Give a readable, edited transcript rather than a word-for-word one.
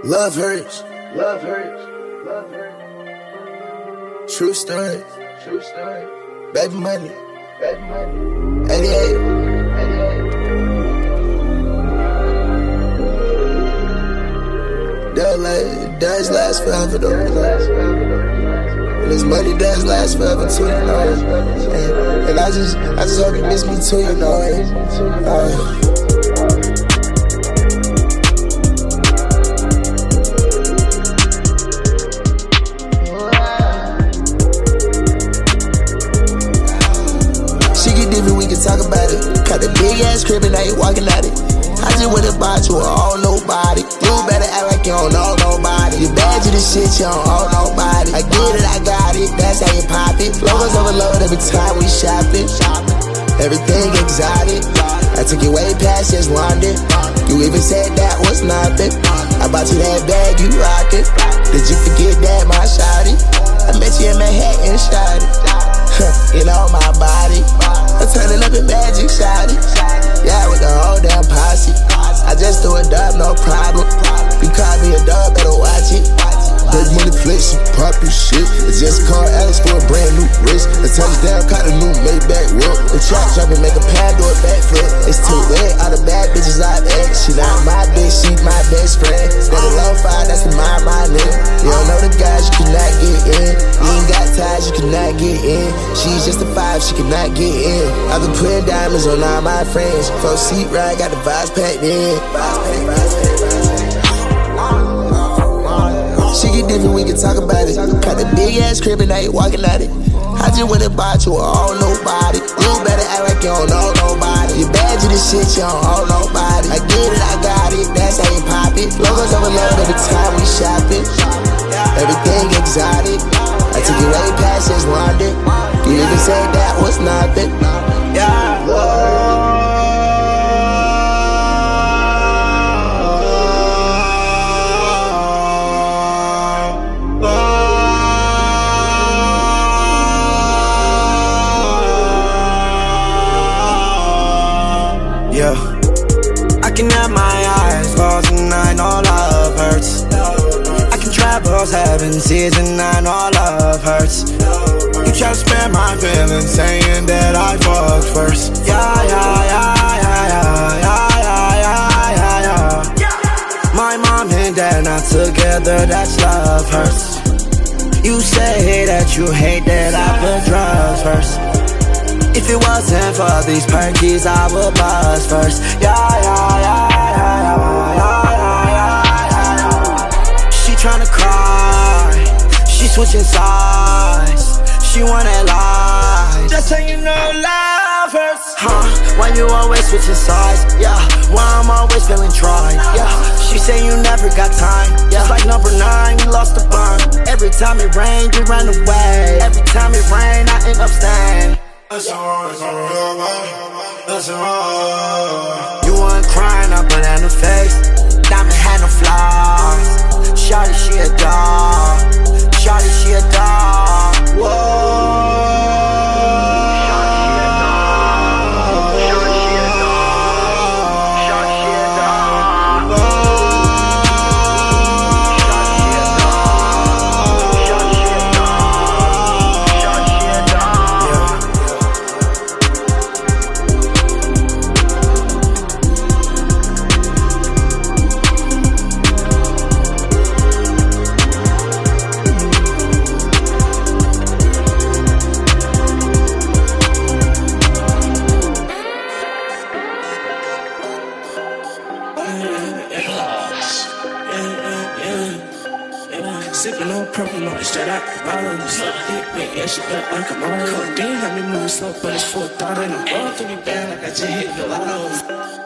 Love hurts. Love hurts. Love hurts. True story. True story. Baby money. Baby money. 88. 88. Does last forever though. And this money does last forever too, you know. And I just hope you miss me too, you know. We can talk about it. Got the big ass crib and I ain't walking at it. I just went and bought you all nobody. You better act like you don't know nobody. You bad to this shit, you don't owe nobody. I get it, I got it, that's how you pop it. Logos overload every time we shopping. Everything exotic. I took you way past just London. You even said that was nothing. I bought you that bag, you rock it. Did you forget that, my shawty? I met you in Manhattan, shawty. You know my body. I'm turning up in magic, shawty. Yeah, with the whole damn posse. I just threw a dub, no problem. You call me a dub, better watch it. Big money flexing, poppin' shit. It's just car Alex for a brand new wrist. A touchdown, caught a new Maybach whip. The trap dropping, make a pad do a backflip. It's too lit, all the bad bitches I've ex. She not my bitch, she my best friend. Got a low five, that's the my nigga. You don't know the guys, you cannot get in. You ain't got ties, you cannot get in. She's just a five, she cannot get in. I've been putting diamonds on all my friends. 4-seat ride, got the vibes packed in. She get different, we can talk about it. Got the big ass crib and I ain't walking at it. I just went and bought you all nobody. You better act like you don't know nobody. You bad to this shit, you don't owe nobody. I get it, I got it, that's how you pop it. Logos overload every time we shopping. Everything exotic. I took you way past just London. You even said that was nothing. Yeah, I can have my eyes closed and I know love hurts. I can travel 7 seas and I know love hurts. You try to spare my feelings saying that I fucked first. Yeah. My mom and dad not together, that's love hurts. You say that you hate that I put drugs first. If it wasn't for these perkies, I would buzz first. She tryna cry, she switching sides. She wanna lie, just so you know love hurts. Why you always switching sides? Yeah, why I'm always feeling tried? Yeah, she say you never got time. Yeah, just like number 9, you lost the bond. Every time it rained, you ran away. Every time it rained, I end up staying. That's wrong. You weren't crying, I put in the face. Diamond had no flaws. Shawty, she a dog. Shawty, she a dog. Whoa. Sippin' on purple, no, straight out the bottle. Suck dick, yeah, she felt like I'm on. Codeine, got me moving slow, but it's full throttle. And I'm going through me bad like I just hit the lotto.